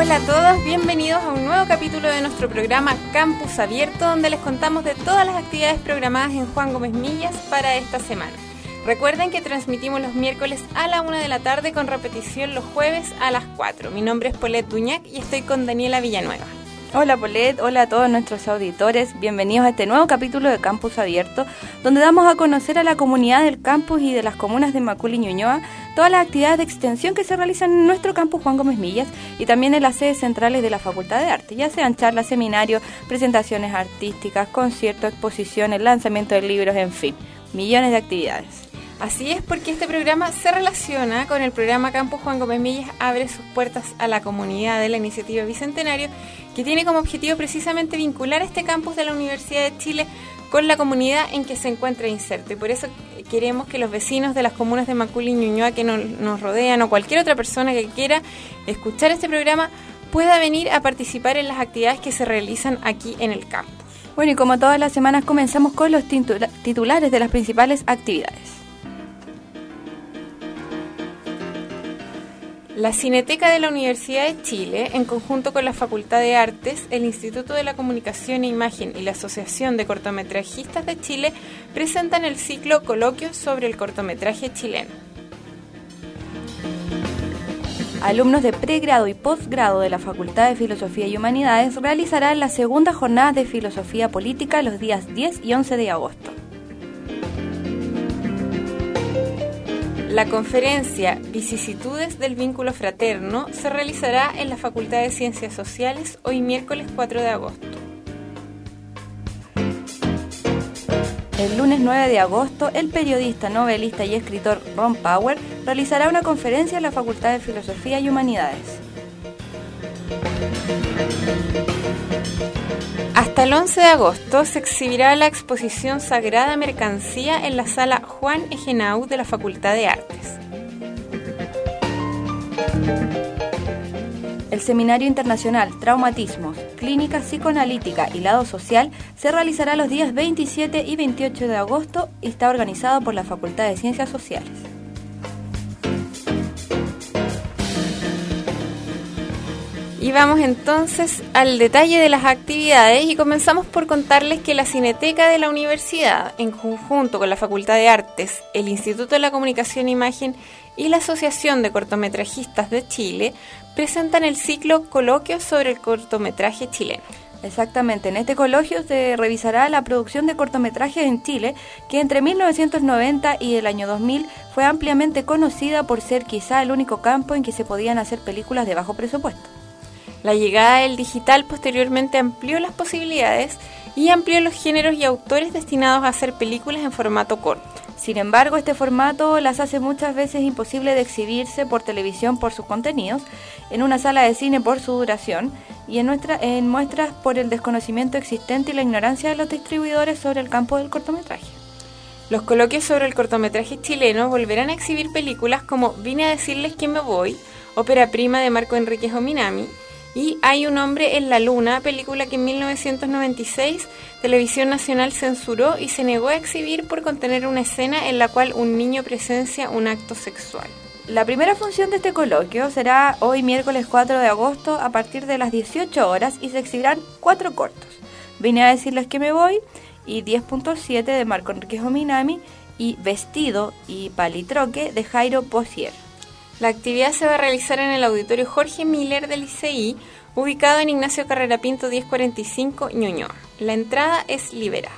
Hola a todos, bienvenidos a un nuevo capítulo de nuestro programa Campus Abierto, donde les contamos de todas las actividades programadas en Juan Gómez Millas para esta semana. Recuerden que transmitimos los miércoles a la 1 de la tarde con repetición los jueves a las 4. Mi nombre es Paulette Duñac y estoy con Daniela Villanueva. Hola Paulette, hola a todos nuestros auditores, bienvenidos a este nuevo capítulo de Campus Abierto, donde damos a conocer a la comunidad del campus y de las comunas de Macul y Ñuñoa todas las actividades de extensión que se realizan en nuestro campus Juan Gómez Millas y también en las sedes centrales de la Facultad de Arte, ya sean charlas, seminarios, presentaciones artísticas, conciertos, exposiciones, lanzamiento de libros, en fin, millones de actividades. Así es, porque este programa se relaciona con el programa Campus Juan Gómez Millas abre sus puertas a la comunidad de la Iniciativa Bicentenario, que tiene como objetivo precisamente vincular este campus de la Universidad de Chile con la comunidad en que se encuentra inserto. Y por eso queremos que los vecinos de las comunas de Macul y Ñuñoa que nos rodean o cualquier otra persona que quiera escuchar este programa pueda venir a participar en las actividades que se realizan aquí en el campus. Bueno, y como todas las semanas comenzamos con los titulares de las principales actividades. La Cineteca de la Universidad de Chile, en conjunto con la Facultad de Artes, el Instituto de la Comunicación e Imagen y la Asociación de Cortometrajistas de Chile, presentan el ciclo Coloquios sobre el cortometraje chileno. Alumnos de pregrado y posgrado de la Facultad de Filosofía y Humanidades realizarán la segunda jornada de Filosofía Política los días 10 y 11 de agosto. La conferencia Vicisitudes del Vínculo Fraterno se realizará en la Facultad de Ciencias Sociales hoy miércoles 4 de agosto. El lunes 9 de agosto, el periodista, novelista y escritor Ron Power realizará una conferencia en la Facultad de Filosofía y Humanidades. Hasta el 11 de agosto se exhibirá la exposición Sagrada Mercancía en la sala Juan Egenau de la Facultad de Artes. El Seminario Internacional Traumatismos, Clínica Psicoanalítica y Lado Social se realizará los días 27 y 28 de agosto y está organizado por la Facultad de Ciencias Sociales. Y vamos entonces al detalle de las actividades y comenzamos por contarles que la Cineteca de la Universidad, en conjunto con la Facultad de Artes, el Instituto de la Comunicación e Imagen y la Asociación de Cortometrajistas de Chile, presentan el ciclo Coloquios sobre el cortometraje chileno. Exactamente, en este coloquio se revisará la producción de cortometrajes en Chile, que entre 1990 y el año 2000 fue ampliamente conocida por ser quizá el único campo en que se podían hacer películas de bajo presupuesto. La llegada del digital posteriormente amplió las posibilidades y amplió los géneros y autores destinados a hacer películas en formato corto. Sin embargo, este formato las hace muchas veces imposible de exhibirse por televisión por sus contenidos, en una sala de cine por su duración y en muestras por el desconocimiento existente y la ignorancia de los distribuidores sobre el campo del cortometraje. Los coloquios sobre el cortometraje chileno volverán a exhibir películas como Vine a decirles que me voy, ópera prima de Marco Enríquez Ominami, y Hay un hombre en la luna, película que en 1996 Televisión Nacional censuró y se negó a exhibir por contener una escena en la cual un niño presencia un acto sexual. La primera función de este coloquio será hoy miércoles 4 de agosto a partir de las 18 horas y se exhibirán 4 cortos. Vine a decirles que me voy y 10.7 de Marco Enríquez Ominami y Vestido y Palitroque de Jairo Posier. La actividad se va a realizar en el auditorio Jorge Miller del ICI, ubicado en Ignacio Carrera Pinto 1045, Ñuñoa. La entrada es liberada.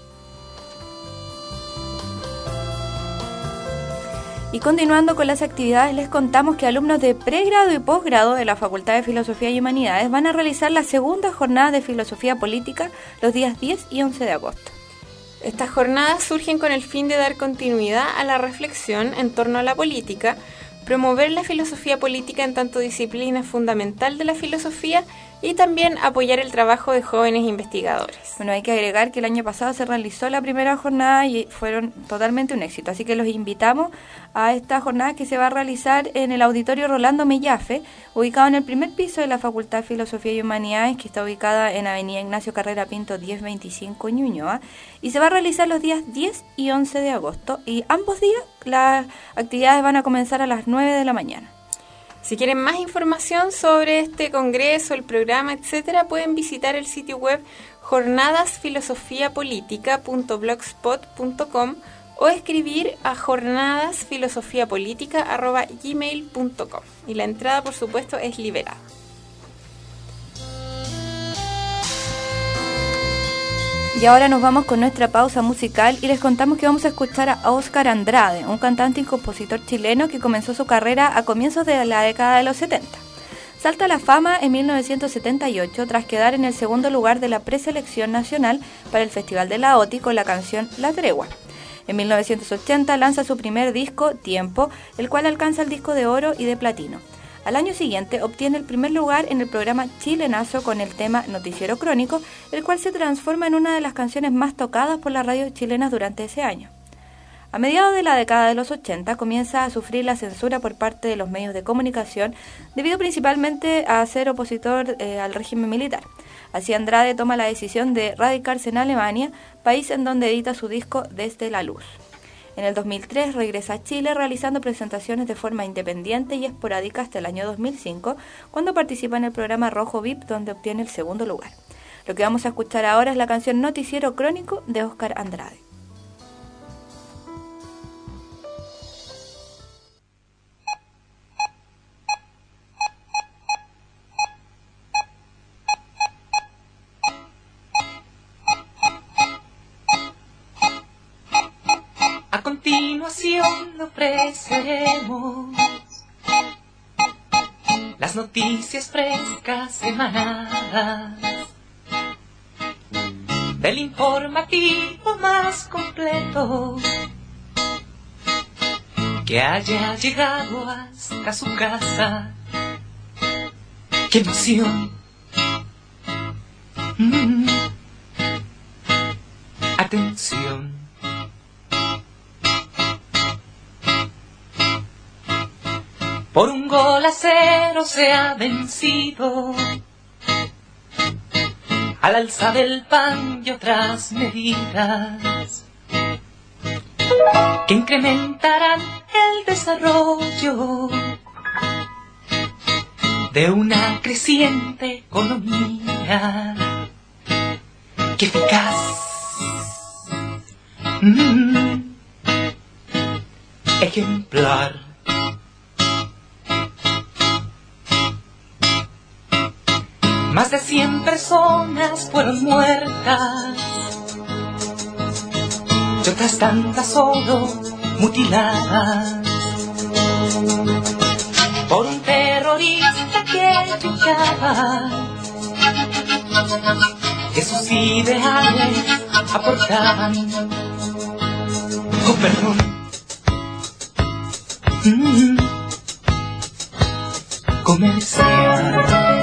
Y continuando con las actividades, les contamos que alumnos de pregrado y posgrado de la Facultad de Filosofía y Humanidades van a realizar la segunda jornada de Filosofía Política los días 10 y 11 de agosto. Estas jornadas surgen con el fin de dar continuidad a la reflexión en torno a la política, promover la filosofía política en tanto disciplina fundamental de la filosofía y también apoyar el trabajo de jóvenes investigadores. Bueno, hay que agregar que el año pasado se realizó la primera jornada y fueron totalmente un éxito, así que los invitamos a esta jornada que se va a realizar en el auditorio Rolando Mellafe, ubicado en el primer piso de la Facultad de Filosofía y Humanidades, que está ubicada en Avenida Ignacio Carrera Pinto 1025 Ñuñoa, y se va a realizar los días 10 y 11 de agosto, y ambos días las actividades van a comenzar a las 9 de la mañana. Si quieren más información sobre este congreso, el programa, etcétera, pueden visitar el sitio web jornadasfilosofiapolitica.blogspot.com o escribir a jornadasfilosofiapolitica@gmail.com. Y la entrada, por supuesto, es liberada. Y ahora nos vamos con nuestra pausa musical y les contamos que vamos a escuchar a Óscar Andrade, un cantante y compositor chileno que comenzó su carrera a comienzos de la década de los 70. Salta a la fama en 1978 tras quedar en el segundo lugar de la preselección nacional para el Festival de la OTI con la canción La Tregua. En 1980 lanza su primer disco, Tiempo, el cual alcanza el disco de oro y de platino. Al año siguiente obtiene el primer lugar en el programa Chilenazo con el tema Noticiero Crónico, el cual se transforma en una de las canciones más tocadas por las radios chilenas durante ese año. A mediados de la década de los 80 comienza a sufrir la censura por parte de los medios de comunicación, debido principalmente a ser opositor al régimen militar. Así Andrade toma la decisión de radicarse en Alemania, país en donde edita su disco Desde la Luz. En el 2003 regresa a Chile realizando presentaciones de forma independiente y esporádica hasta el año 2005, cuando participa en el programa Rojo VIP, donde obtiene el segundo lugar. Lo que vamos a escuchar ahora es la canción Noticiero Crónico de Óscar Andrade. A continuación ofreceremos las noticias frescas semanadas del informativo más completo que haya llegado hasta su casa. ¡Qué emoción! Atención. Por 1-0 se ha vencido al alza del pan y otras medidas que incrementarán el desarrollo de una creciente economía. ¡Qué eficaz! Ejemplar. Más de 100 personas fueron muertas y otras tantas solo mutiladas por un terrorista que luchaba, que sus ideales aportaban. Oh, perdón. Comercial.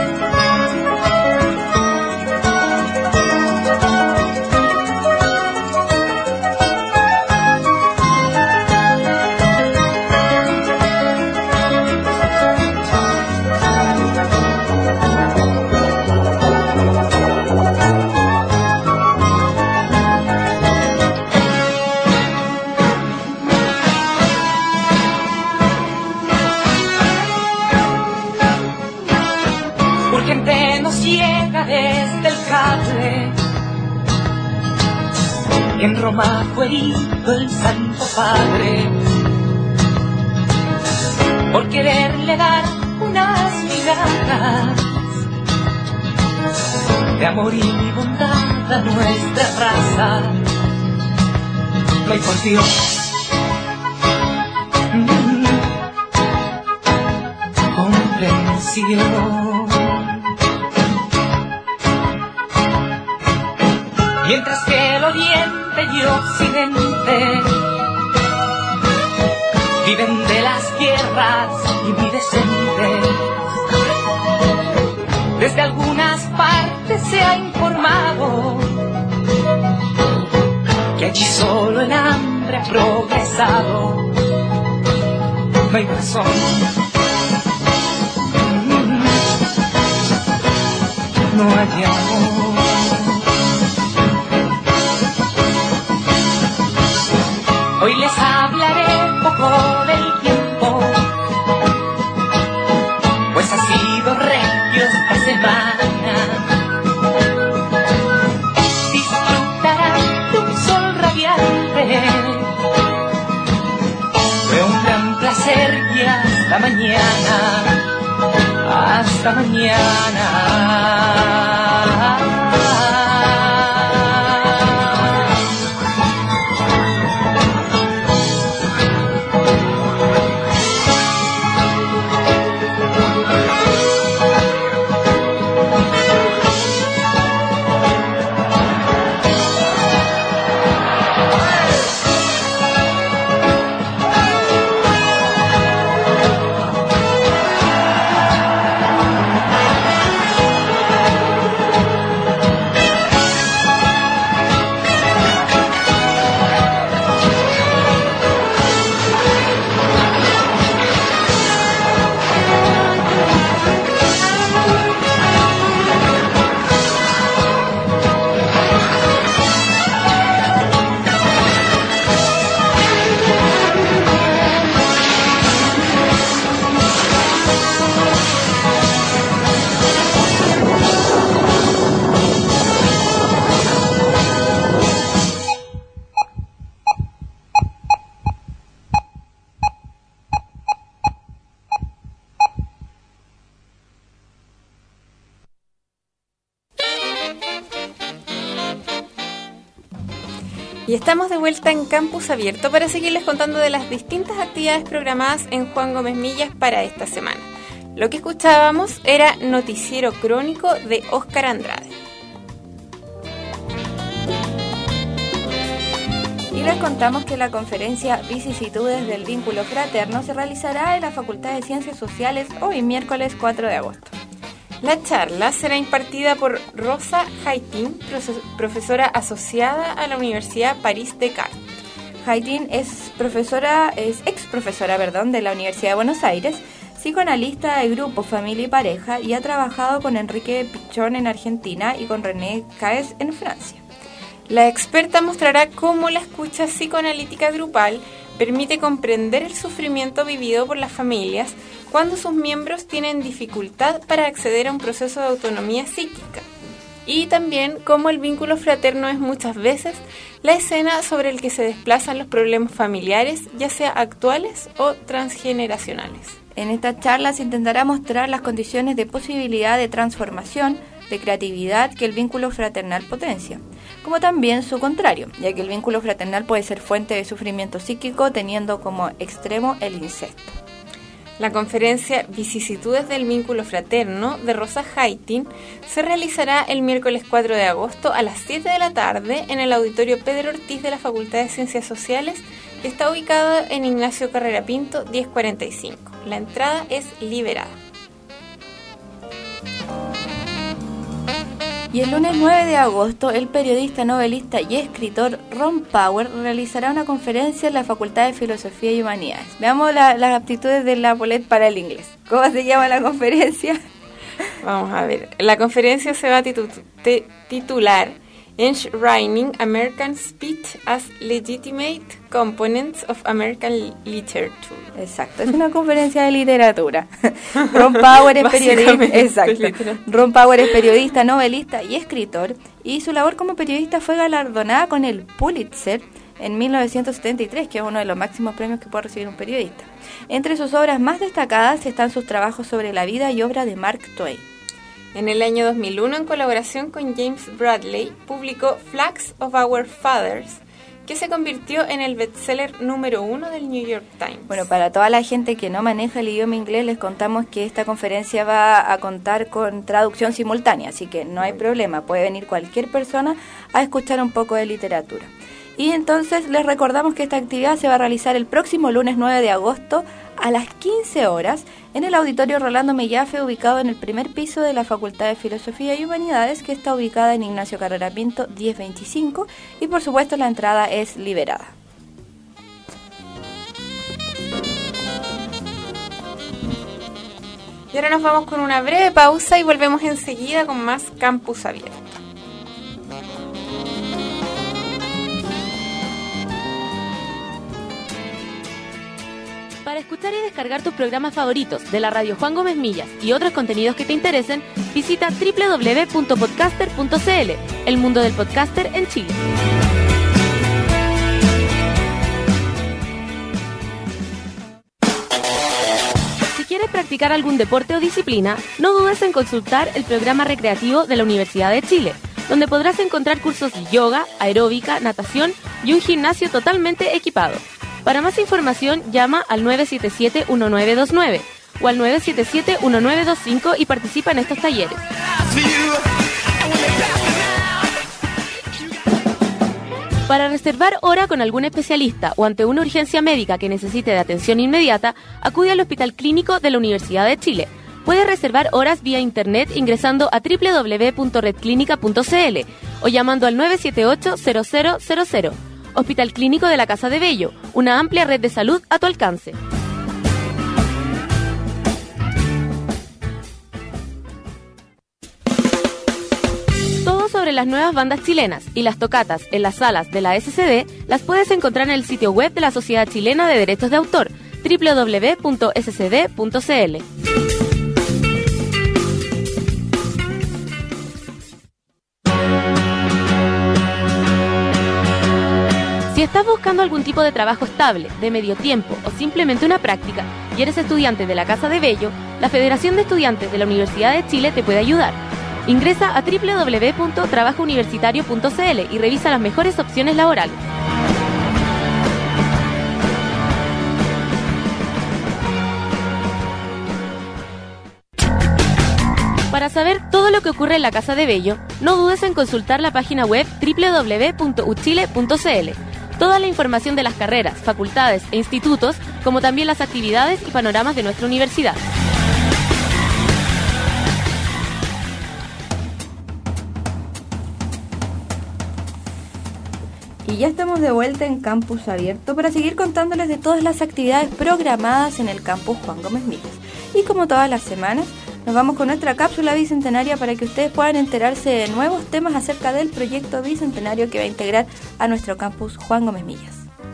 En Roma fue herido el Santo Padre por quererle dar unas migajas de amor y bondad a nuestra raza. No hay por Dios. Comprensión. Mientras que el Oriente y Occidente viven de las tierras invidentes, desde algunas partes se ha informado que allí solo el hambre ha progresado. No hay razón. No hay amor. Hoy les hablaré un poco del tiempo semana. Disfrutarás de un sol radiante, de un gran placer y hasta mañana, hasta mañana. Y estamos de vuelta en Campus Abierto para seguirles contando de las distintas actividades programadas en Juan Gómez Millas para esta semana. Lo que escuchábamos era Noticiero Crónico de Óscar Andrade. Y les contamos que la conferencia Vicisitudes del Vínculo Fraterno se realizará en la Facultad de Ciencias Sociales hoy, miércoles 4 de agosto. La charla será impartida por Rosa Haytin, profesora asociada a la Universidad París-Descartes. Haytin es ex profesora de la Universidad de Buenos Aires, psicoanalista de grupo, familia y pareja, y ha trabajado con Enrique Pichón en Argentina y con René Caes en Francia. La experta mostrará cómo la escucha psicoanalítica grupal permite comprender el sufrimiento vivido por las familias cuando sus miembros tienen dificultad para acceder a un proceso de autonomía psíquica. Y también cómo el vínculo fraterno es muchas veces la escena sobre el que se desplazan los problemas familiares, ya sea actuales o transgeneracionales. En esta charla se intentará mostrar las condiciones de posibilidad de transformación, de creatividad que el vínculo fraternal potencia, como también su contrario, ya que el vínculo fraternal puede ser fuente de sufrimiento psíquico teniendo como extremo el incesto. La conferencia Vicisitudes del Vínculo Fraterno de Rosa Haytin se realizará el miércoles 4 de agosto a las 7 de la tarde en el auditorio Pedro Ortiz de la Facultad de Ciencias Sociales, que está ubicado en Ignacio Carrera Pinto 1045. La entrada es liberada. Y el lunes 9 de agosto, el periodista, novelista y escritor Ron Power realizará una conferencia en la Facultad de Filosofía y Humanidades. Veamos las aptitudes de la Paulette para el inglés. ¿Cómo se llama la conferencia? Vamos a ver. La conferencia se va a titular Enshrining American Speech as Legitimate Components of American Literature. Exacto, es una conferencia de literatura. Ron Power es periodista, exacto. Ron Power es periodista, novelista y escritor, y su labor como periodista fue galardonada con el Pulitzer en 1973, que es uno de los máximos premios que puede recibir un periodista. Entre sus obras más destacadas están sus trabajos sobre la vida y obra de Mark Twain. En el año 2001, en colaboración con James Bradley, publicó Flags of Our Fathers, que se convirtió en el bestseller número 1 del New York Times. Bueno, para toda la gente que no maneja el idioma inglés, les contamos que esta conferencia va a contar con traducción simultánea, así que no hay problema, puede venir cualquier persona a escuchar un poco de literatura. Y entonces les recordamos que esta actividad se va a realizar el próximo lunes 9 de agosto a las 15 horas en el auditorio Rolando Mellafe, ubicado en el primer piso de la Facultad de Filosofía y Humanidades, que está ubicada en Ignacio Carrera Pinto 1025, y por supuesto la entrada es liberada. Y ahora nos vamos con una breve pausa y volvemos enseguida con más Campus Abierto. Para escuchar y descargar tus programas favoritos de la radio Juan Gómez Millas y otros contenidos que te interesen, visita www.podcaster.cl, el mundo del podcaster en Chile. Si quieres practicar algún deporte o disciplina, no dudes en consultar el programa recreativo de la Universidad de Chile, donde podrás encontrar cursos de yoga, aeróbica, natación y un gimnasio totalmente equipado. Para más información, llama al 977-1929 o al 977-1925 y participa en estos talleres. Para reservar hora con algún especialista o ante una urgencia médica que necesite de atención inmediata, acude al Hospital Clínico de la Universidad de Chile. Puede reservar horas vía internet ingresando a www.redclinica.cl o llamando al 978-0000. Hospital Clínico de la Casa de Bello, una amplia red de salud a tu alcance. Todo sobre las nuevas bandas chilenas y las tocatas en las salas de la SCD las puedes encontrar en el sitio web de la Sociedad Chilena de Derechos de Autor, www.scd.cl. Si estás buscando algún tipo de trabajo estable, de medio tiempo o simplemente una práctica y eres estudiante de la Casa de Bello, la Federación de Estudiantes de la Universidad de Chile te puede ayudar. Ingresa a www.trabajouniversitario.cl y revisa las mejores opciones laborales. Para saber todo lo que ocurre en la Casa de Bello, no dudes en consultar la página web www.uchile.cl. Toda la información de las carreras, facultades e institutos, como también las actividades y panoramas de nuestra universidad. Y ya estamos de vuelta en Campus Abierto para seguir contándoles de todas las actividades programadas en el Campus Juan Gómez Millas. Y como todas las semanas, nos vamos con nuestra cápsula bicentenaria para que ustedes puedan enterarse de nuevos temas acerca del proyecto bicentenario que va a integrar a nuestro Campus Juan Gómez Millas.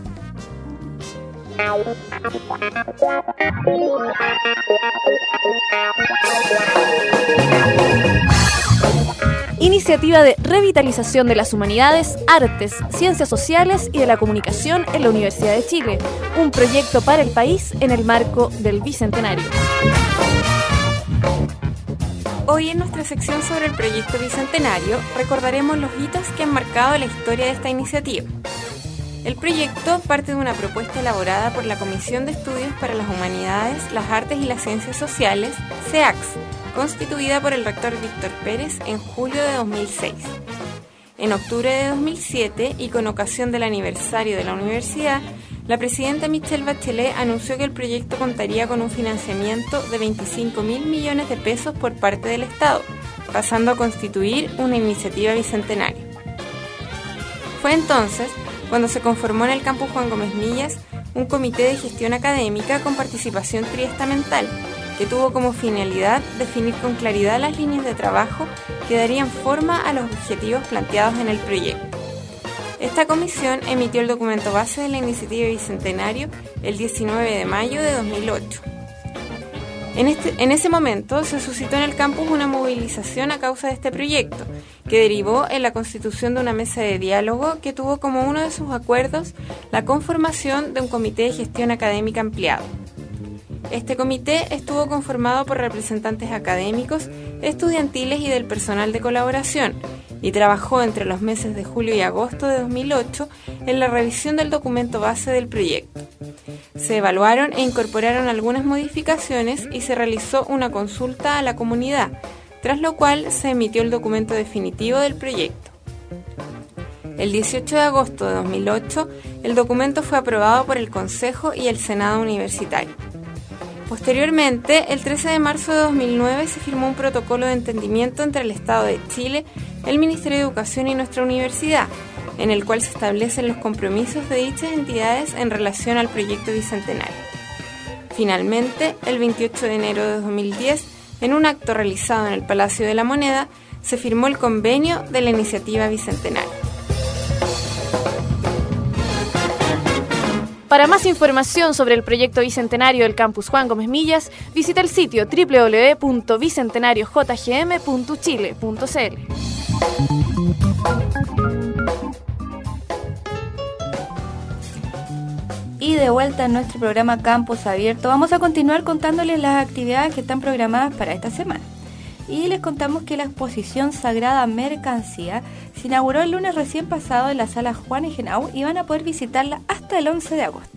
Iniciativa de revitalización de las humanidades, artes, ciencias sociales y de la comunicación en la Universidad de Chile. Un proyecto para el país en el marco del Bicentenario. Hoy en nuestra sección sobre el proyecto Bicentenario recordaremos los hitos que han marcado la historia de esta iniciativa. El proyecto parte de una propuesta elaborada por la Comisión de Estudios para las Humanidades, las Artes y las Ciencias Sociales, CEACS, constituida por el rector Víctor Pérez en julio de 2006. En octubre de 2007, y con ocasión del aniversario de la universidad, la presidenta Michelle Bachelet anunció que el proyecto contaría con un financiamiento de 25.000 millones de pesos por parte del Estado, pasando a constituir una iniciativa bicentenaria. Fue entonces cuando se conformó en el Campus Juan Gómez Millas un comité de gestión académica con participación triestamental, que tuvo como finalidad definir con claridad las líneas de trabajo que darían forma a los objetivos planteados en el proyecto. Esta comisión emitió el documento base de la iniciativa Bicentenario el 19 de mayo de 2008. En ese momento se suscitó en el campus una movilización a causa de este proyecto, que derivó en la constitución de una mesa de diálogo que tuvo como uno de sus acuerdos la conformación de un comité de gestión académica ampliado. Este comité estuvo conformado por representantes académicos, estudiantiles y del personal de colaboración, y trabajó entre los meses de julio y agosto de 2008 en la revisión del documento base del proyecto. Se evaluaron e incorporaron algunas modificaciones y se realizó una consulta a la comunidad, tras lo cual se emitió el documento definitivo del proyecto. El 18 de agosto de 2008, el documento fue aprobado por el Consejo y el Senado Universitario. Posteriormente, el 13 de marzo de 2009 se firmó un protocolo de entendimiento entre el Estado de Chile, el Ministerio de Educación y nuestra universidad, en el cual se establecen los compromisos de dichas entidades en relación al proyecto bicentenario. Finalmente, el 28 de enero de 2010, en un acto realizado en el Palacio de la Moneda, se firmó el convenio de la iniciativa bicentenaria. Para más información sobre el proyecto bicentenario del Campus Juan Gómez Millas, visita el sitio www.bicentenariojgm.chile.cl. Y de vuelta en nuestro programa Campus Abierto, vamos a continuar contándoles las actividades que están programadas para esta semana. Y les contamos que la exposición Sagrada Mercancía se inauguró el lunes recién pasado en la sala Juan Egenau y van a poder visitarla hasta el 11 de agosto.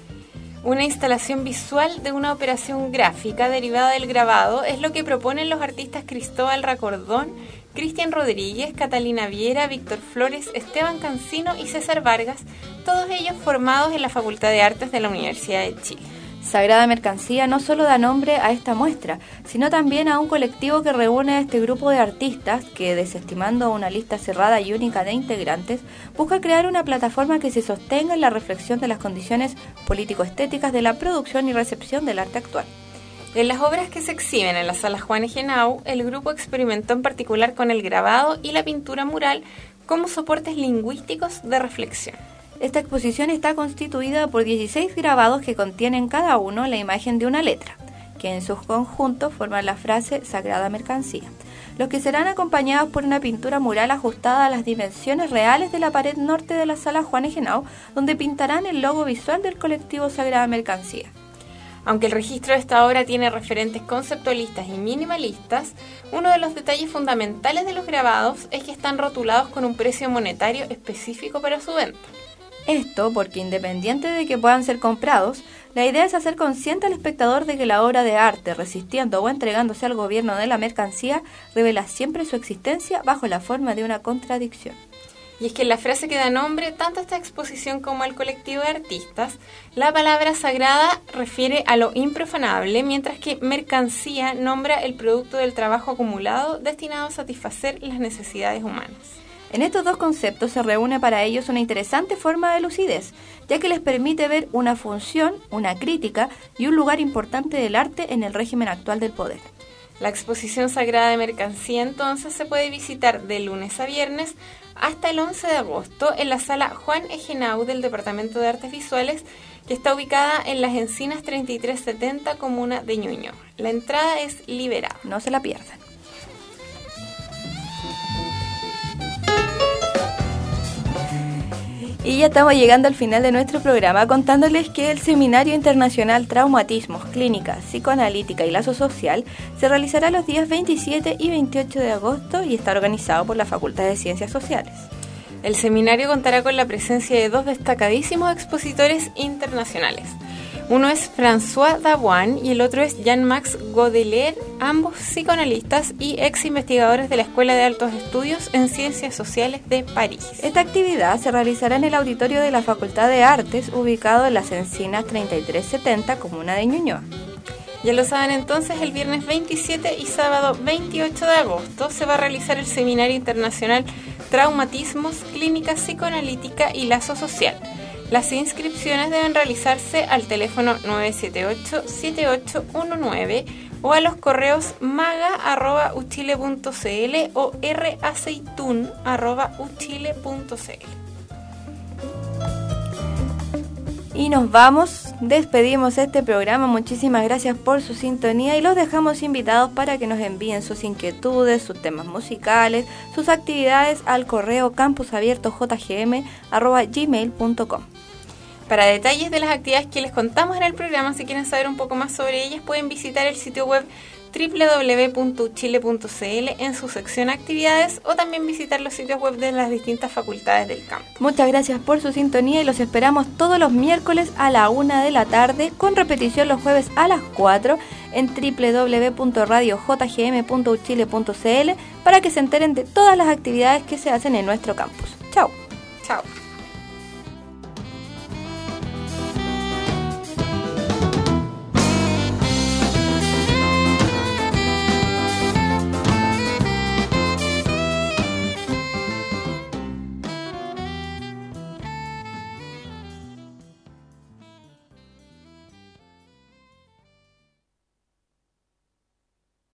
Una instalación visual de una operación gráfica derivada del grabado es lo que proponen los artistas Cristóbal Racordón, Cristian Rodríguez, Catalina Viera, Víctor Flores, Esteban Cancino y César Vargas, todos ellos formados en la Facultad de Artes de la Universidad de Chile. Sagrada Mercancía no solo da nombre a esta muestra, sino también a un colectivo que reúne a este grupo de artistas que, desestimando una lista cerrada y única de integrantes, busca crear una plataforma que se sostenga en la reflexión de las condiciones político-estéticas de la producción y recepción del arte actual. En las obras que se exhiben en la sala Juan Egenau, el grupo experimentó en particular con el grabado y la pintura mural como soportes lingüísticos de reflexión. Esta exposición está constituida por 16 grabados que contienen cada uno la imagen de una letra, que en su conjunto forman la frase Sagrada Mercancía, los que serán acompañados por una pintura mural ajustada a las dimensiones reales de la pared norte de la sala Juan Egenau, donde pintarán el logo visual del colectivo Sagrada Mercancía. Aunque el registro de esta obra tiene referentes conceptualistas y minimalistas, uno de los detalles fundamentales de los grabados es que están rotulados con un precio monetario específico para su venta. Esto porque, independiente de que puedan ser comprados, la idea es hacer consciente al espectador de que la obra de arte, resistiendo o entregándose al gobierno de la mercancía, revela siempre su existencia bajo la forma de una contradicción. Y es que en la frase que da nombre tanto a esta exposición como al colectivo de artistas, la palabra sagrada refiere a lo improfanable, mientras que mercancía nombra el producto del trabajo acumulado destinado a satisfacer las necesidades humanas. En estos dos conceptos se reúne para ellos una interesante forma de lucidez, ya que les permite ver una función, una crítica y un lugar importante del arte en el régimen actual del poder. La exposición Sagrada de Mercancía entonces se puede visitar de lunes a viernes hasta el 11 de agosto en la sala Juan Egenau del Departamento de Artes Visuales, que está ubicada en Las Encinas 3370, comuna de Ñuñoa. La entrada es liberada. No se la pierdan. Y ya estamos llegando al final de nuestro programa contándoles que el Seminario Internacional Traumatismos, Clínica, Psicoanalítica y Lazo Social se realizará los días 27 y 28 de agosto y está organizado por la Facultad de Ciencias Sociales. El seminario contará con la presencia de dos destacadísimos expositores internacionales. Uno es François Dabuan y el otro es Jean-Max Godelaire, ambos psicoanalistas y ex investigadores de la Escuela de Altos Estudios en Ciencias Sociales de París. Esta actividad se realizará en el auditorio de la Facultad de Artes, ubicado en Las Encinas 3370, comuna de Ñuñoa. Ya lo saben entonces, el viernes 27 y sábado 28 de agosto se va a realizar el Seminario Internacional Traumatismos, Clínica Psicoanalítica y Lazo Social. Las inscripciones deben realizarse al teléfono 978-7819 o a los correos maga@uchile.cl o raceitun@uchile.cl. Y nos vamos, despedimos este programa, muchísimas gracias por su sintonía y los dejamos invitados para que nos envíen sus inquietudes, sus temas musicales, sus actividades al correo campusabiertojgm@gmail.com. Para detalles de las actividades que les contamos en el programa, si quieren saber un poco más sobre ellas, pueden visitar el sitio web www.uchile.cl en su sección actividades o también visitar los sitios web de las distintas facultades del campus. Muchas gracias por su sintonía y los esperamos todos los miércoles a la 1 de la tarde, con repetición los jueves a las 4 en www.radiojgm.uchile.cl para que se enteren de todas las actividades que se hacen en nuestro campus. Chao. Chao.